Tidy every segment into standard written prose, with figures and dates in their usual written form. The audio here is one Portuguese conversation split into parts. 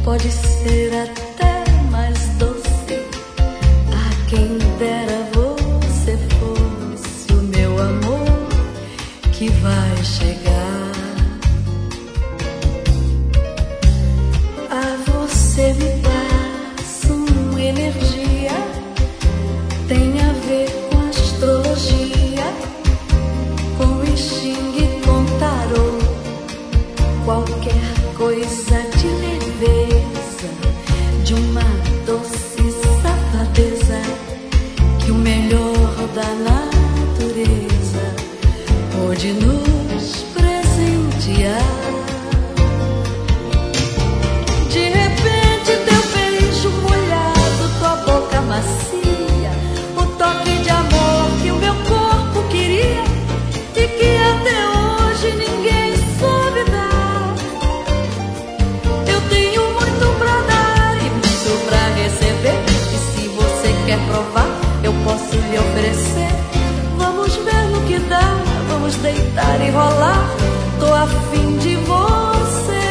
pode ser até mais doce. Ah, quem dera você fosse o meu amor que vai chegar. Ah, você me passa uma energia, tem a ver com astrologia, com I Ching e com tarô. Qualquer coisa de leveza, de uma doce safadeza, que o melhor da natureza pôde nos presentear. De repente teu beijo molhado, tua boca macia, o toque de amor que o meu corpo queria e que até hoje ninguém soube dar. Eu tenho muito pra dar e muito pra receber, e se você quer provar, eu posso lhe oferecer. Vamos ver no que dá, vamos deitar e rolar, tô afim de você.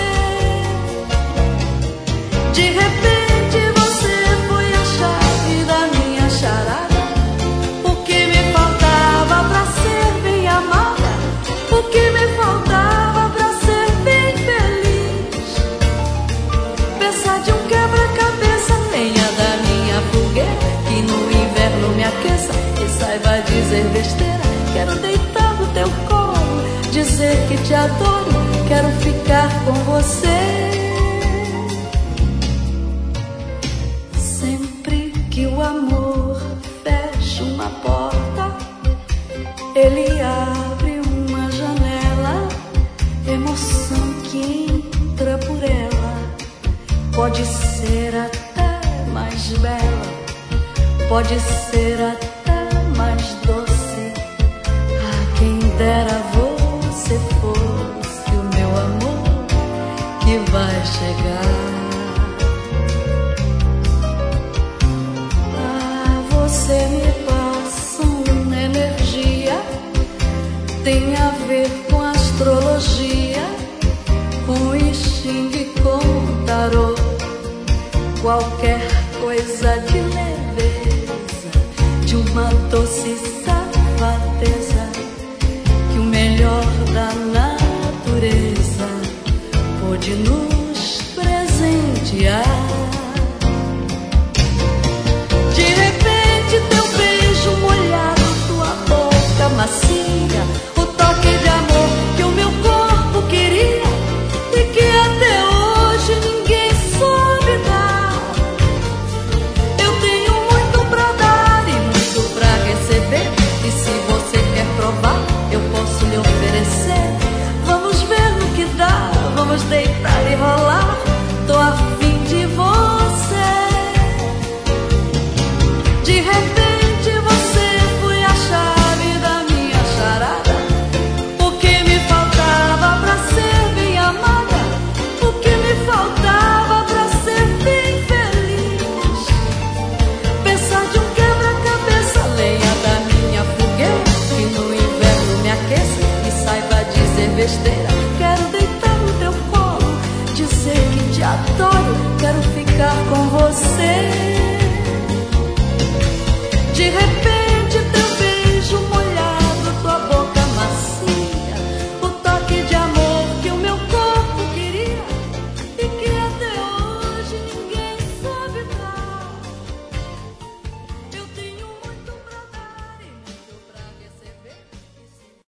De repente você foi a chave da minha charada, o que me faltava pra ser bem amada, o que me faltava pra ser bem feliz. Peça de um quebra-cabeça, lenha da minha fogueira, que no inverno me aqueça e saiba dizer besteira. Quero deitar no teu colo, dizer que te adoro, quero ficar com você. Sempre que o amor fecha uma porta, ele abre uma janela, emoção que entra por ela pode ser até mais bela, pode ser até mais doce. Ah, quem dera você fosse o meu amor que vai chegar. Você me passa uma energia, tem a ver com astrologia, com I Ching e com tarô. Qualquer coisa de leveza, de uma doce safadeza, que o melhor da natureza pôde nos presentear. De repente teu beijo molhado, tua boca macia, o toque de amor que o meu corpo queria e que até hoje ninguém soube dar. Eu tenho muito pra dar e muito pra receber, e se você quer provar, eu posso lhe oferecer. Vamos ver no que dá, vamos deitar e rolar, tô afim de você. De repente você foi a chave da minha charada, o que me faltava pra ser bem amada, o que me faltava pra ser bem feliz. Peça de um quebra-cabeça, lenha da minha fogueira, que no inverno me aqueça e saiba dizer besteira. Quero deitar no teu colo, dizer que te adoro, quero ficar com você. De repente